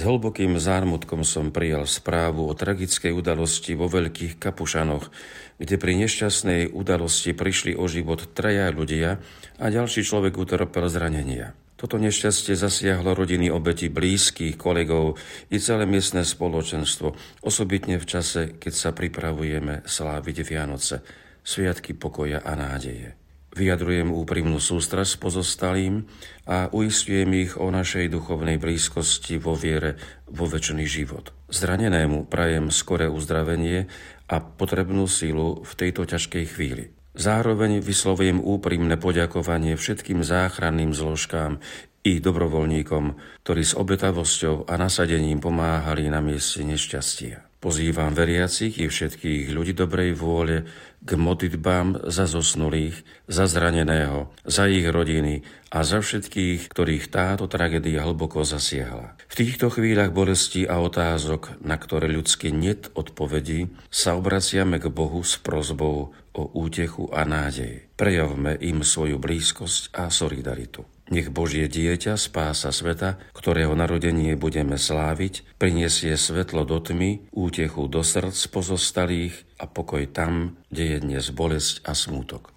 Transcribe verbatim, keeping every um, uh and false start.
hlbokým zármutkom som prijal správu o tragickej udalosti vo Veľkých Kapušanoch, kde pri nešťastnej udalosti prišli o život traja ľudia a ďalší človek utrpel zranenia. Toto nešťastie zasiahlo rodiny obetí, blízkych, kolegov i celé miestne spoločenstvo, osobitne v čase, keď sa pripravujeme sláviť Vianoce, sviatky pokoja a nádeje. Vyjadrujem úprimnú sústrasť pozostalým a uisťujem ich o našej duchovnej blízkosti vo viere vo večný život. Zranenému prajem skoré uzdravenie a potrebnú silu v tejto ťažkej chvíli. Zároveň vyslovujem úprimné poďakovanie všetkým záchranným zložkám i dobrovoľníkom, ktorí s obetavosťou a nasadením pomáhali na mieste nešťastia. Pozývam veriacich i všetkých ľudí dobrej vôle k modlitbám za zosnulých, za zraneného, za ich rodiny a za všetkých, ktorých táto tragédia hlboko zasiahla. V týchto chvíľach bolesti a otázok, na ktoré ľudsky niet odpovedí, sa obraciame k Bohu s prosbou o útechu a nádej. Prejavme im svoju blízkosť a solidaritu. Nech Božie dieťa, spása sveta, ktorého narodenie budeme sláviť, prinesie svetlo do tmy, útechu do srdc pozostalých a pokoj tam, kde je dnes bolesť a smútok.